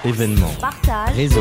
Événements, partage, réseau,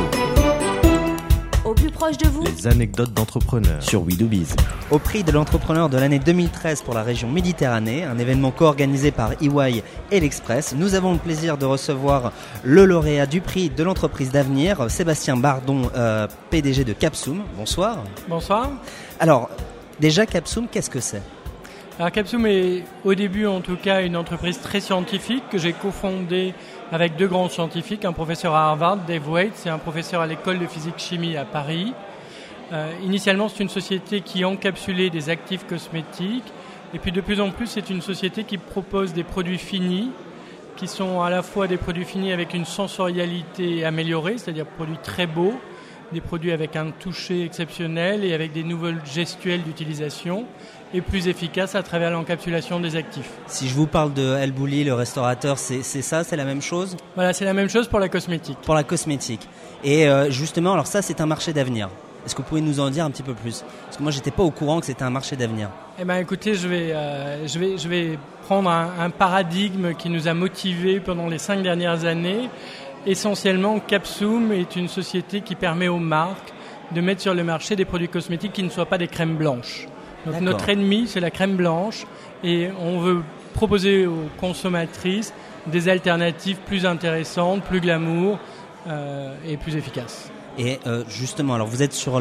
au plus proche de vous. les anecdotes d'entrepreneurs sur We Do Biz. Au prix de l'entrepreneur de l'année 2013 pour la région Méditerranée, un événement co-organisé par EY et l'Express, nous avons le plaisir de recevoir le lauréat du prix de l'entreprise d'avenir, Sébastien Bardon, PDG de Capsum. Bonsoir. Bonsoir. Alors, déjà Capsum, qu'est-ce que c'est ? Alors Capsum est au début en tout cas une entreprise très scientifique que j'ai cofondée avec deux grands scientifiques, un professeur à Harvard, Dave Waits, et un professeur à l'école de physique-chimie à Paris. Initialement, c'est une société qui encapsulait des actifs cosmétiques et puis de plus en plus, c'est une société qui propose des produits finis qui sont à la fois des produits finis avec une sensorialité améliorée, c'est-à-dire produits très beaux, des produits avec un toucher exceptionnel et avec des nouvelles gestuelles d'utilisation et plus efficaces à travers l'encapsulation des actifs. Si je vous parle de El Bulli, le restaurateur, c'est ça, c'est la même chose ? Voilà, c'est la même chose pour la cosmétique. Pour la cosmétique. Et justement, alors ça, c'est un marché d'avenir. Est-ce que vous pouvez nous en dire un petit peu plus ? Parce que moi, j'étais pas au courant que c'était un marché d'avenir. Eh ben, écoutez, je vais prendre un paradigme qui nous a motivés pendant les 5 dernières années. Essentiellement, Capsum est une société qui permet aux marques de mettre sur le marché des produits cosmétiques qui ne soient pas des crèmes blanches. Donc notre ennemi, c'est la crème blanche et on veut proposer aux consommatrices des alternatives plus intéressantes, plus glamour et plus efficaces. Et justement, alors vous êtes sur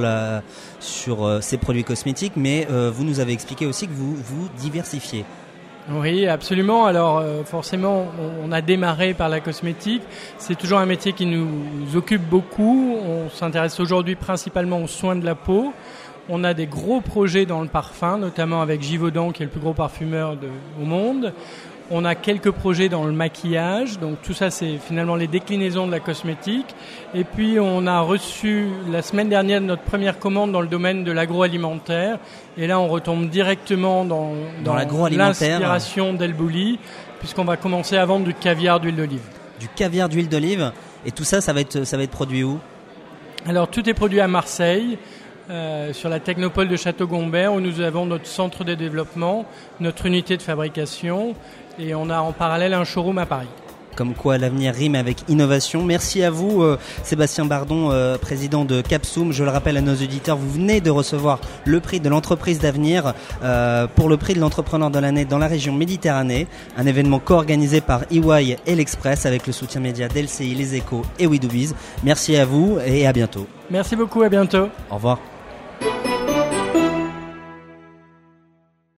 ces produits cosmétiques, mais vous nous avez expliqué aussi que vous diversifiez. Oui, absolument. Alors forcément, on a démarré par la cosmétique. C'est toujours un métier qui nous occupe beaucoup. On s'intéresse aujourd'hui principalement aux soins de la peau. On a des gros projets dans le parfum, notamment avec Givaudan, qui est le plus gros parfumeur au monde. On a quelques projets dans le maquillage, donc tout ça c'est finalement les déclinaisons de la cosmétique. Et puis on a reçu la semaine dernière notre première commande dans le domaine de l'agroalimentaire. Et là on retombe directement dans l'inspiration d'El Bulli, puisqu'on va commencer à vendre du caviar d'huile d'olive. Du caviar d'huile d'olive, et tout ça, ça va être produit où ? Alors tout est produit à Marseille. Sur la Technopole de Château-Gombert où nous avons notre centre de développement, notre unité de fabrication et on a en parallèle un showroom à Paris. Comme quoi l'avenir rime avec innovation. Merci à vous Sébastien Bardon, président de Capsum. Je le rappelle à nos auditeurs, vous venez de recevoir le prix de l'entreprise d'avenir pour le prix de l'entrepreneur de l'année dans la région Méditerranée. Un événement co-organisé par EY et l'Express avec le soutien média d'LCI, Les Échos et We Do Biz. Merci à vous et à bientôt. Merci beaucoup, à bientôt. Au revoir.